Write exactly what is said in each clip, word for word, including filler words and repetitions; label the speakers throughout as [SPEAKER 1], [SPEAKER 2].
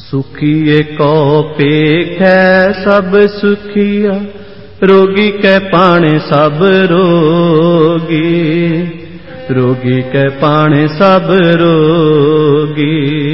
[SPEAKER 1] सुखिए को पेखै सब सुखिया, रोगी कै पाणे सब रोगी, रोगी कै पाणे सब रोगी।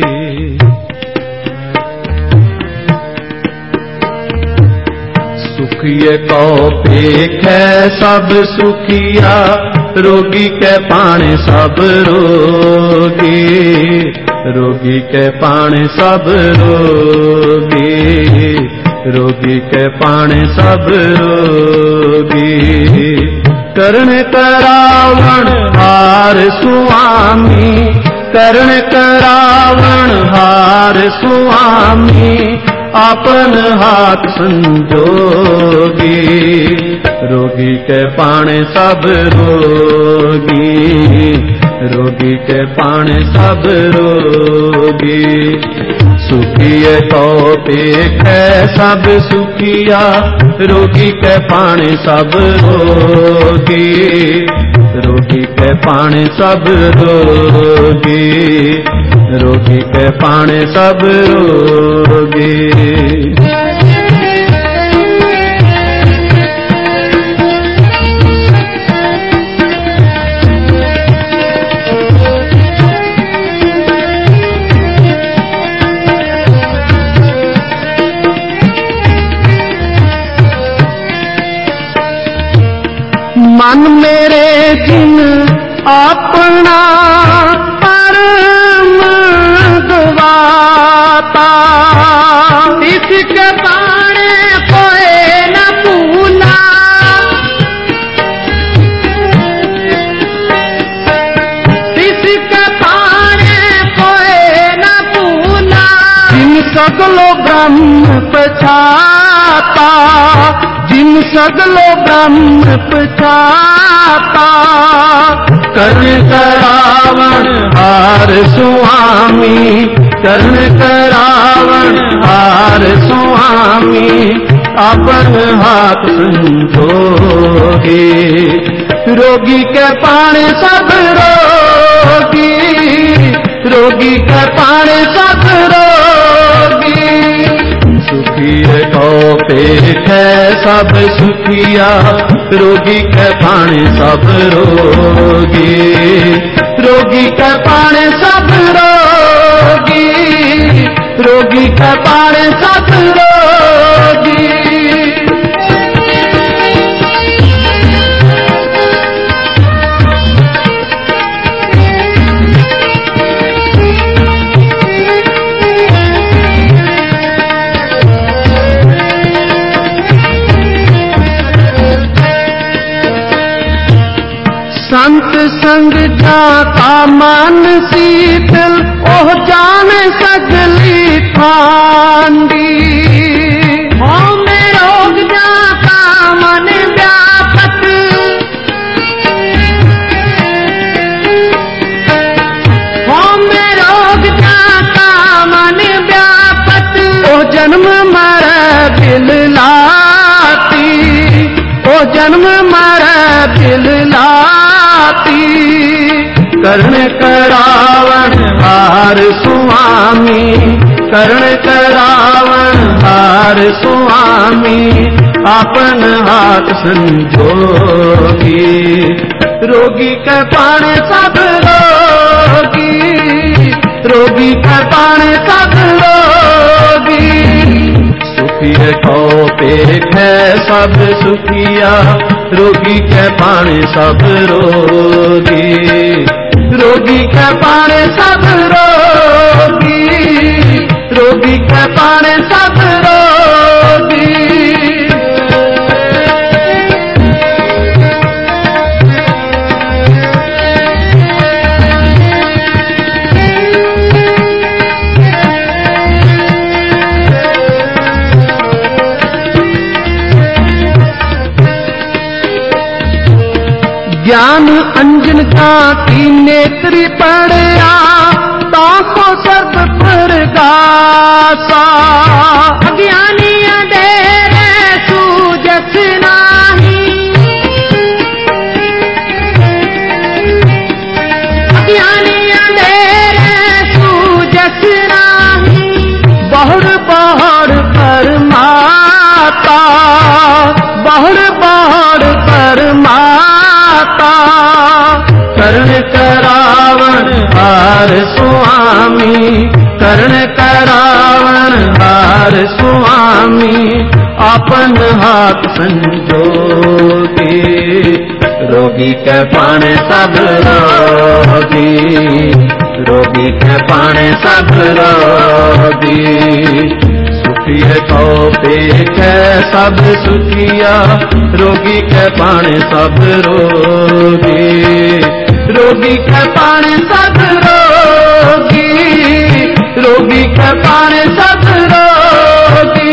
[SPEAKER 1] सुखिए को पेखै सब सुखिया, रोगी कै पाणे सब रोगी, रोगी कै पाणे सब रोगी, रोगी कै पाणे सब रोगी। करण करावण हार सुआमी, करण करावण हार सुआमी, आपन हाथ संजोगी, रोगी कै पाणे सब रोगी, रोगी कै पाणे सब रोगी। सुखिए को पेखै सब सुखिया, रोगी कै पाणे सब रोगी, रोगी कै पाणे सब रोगी, रोगी कै पाणे सब रोगी। मन मेरे जिन अपना परम गवाता, इसके पाणे कोई न भूला, इसके पाणे कोई न भूला। जिन सगलो ब्रह्म पछाता, जिन सगलो ब्रह्म पछाता, कर्ण करावण हार सुआमी, कर्ण करावण हार सुआमी, अपन हाथ संजोगी, रोगी के पाणे सब रोगी, रोगी के पाणे सब रोगी। सुखिए को पेखै सब सुखिया, रोगी कै पाणे सब रोगी, रोगी कै पाणे सब रोगी, रोगी कै पाणे सब रोगी। संत संग जाता मन शीतल, ओह जाने सगली ठांडी। मोह में रोग जाता मन व्यापत, मोह में रोग जाता मन व्यापत, ओह जन्म मर बिल लाती, ओह जन्म मर बिल लाती। कर्ण करावण हार सुआमी, कर्ण करावण हार सुआमी, आपन हाथ संजोगी, रोगी कै पाणे सब रोगी, रोगी कै पाणे सब रोगी। सुखिए को पेखै सब सुखिया, रोगी कै पाणे सब रोगी, रोगी कै पाणे सब रोगी, रोगी कै पाणे सब रोगी। ज्ञान अंजन का की नेत्री पड़या, ताको सर्व प्रगासा। अज्ञानी अंधेरे सूझत नाही, अज्ञानी अंधेरे सूझत नाही। बहु करण करावन हार स्वामी, आपन हाथ संजोगी, रोगी के पाने सब रोगी, रोगी के पाने सब रोगी। सुखिए तो पेख सब सुखिया, रोगी के पाने सब रोगी, रोगी के पाने सब रोगी, रोगी के पाने सब रोगी।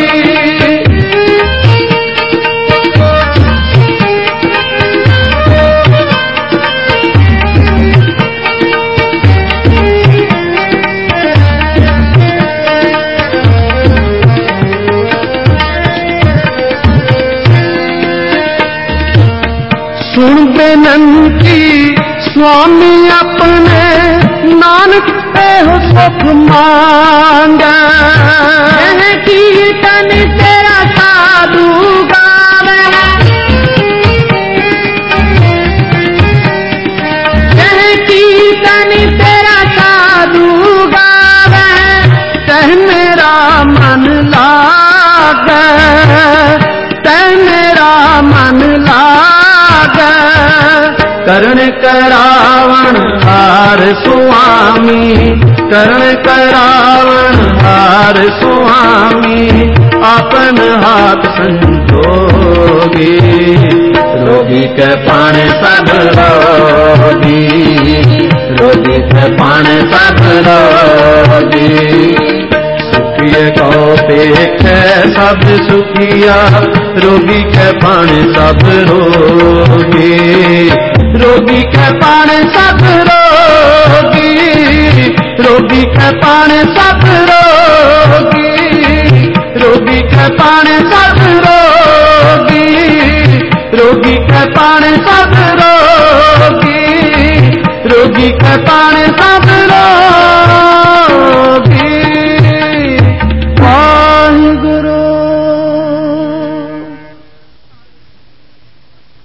[SPEAKER 1] सुन बेनंती स्वामी अपने, नानक पे हो सुख मांगे, कीर्तन तेरा साधु गावे, कीर्तन तेरा साधु गावे, तह मेरा मन लागे, तह मेरा मन लागे। करण करावन हार स्वामी, करण करावन हार स्वामी, आपन हाथ संजोगी, रोगी के पाने सब रोगी, रोगी के पाने सब रोगी। सुखिए को पेख सब सुखिया, रोगी के पाने सब रोगी, रोगी के पाने सब रोगी, रोगी के पाने सब रोगी, रोगी के पाने सब रोगी, रोगी के पाने सब रोगी, रोगी के पाने सब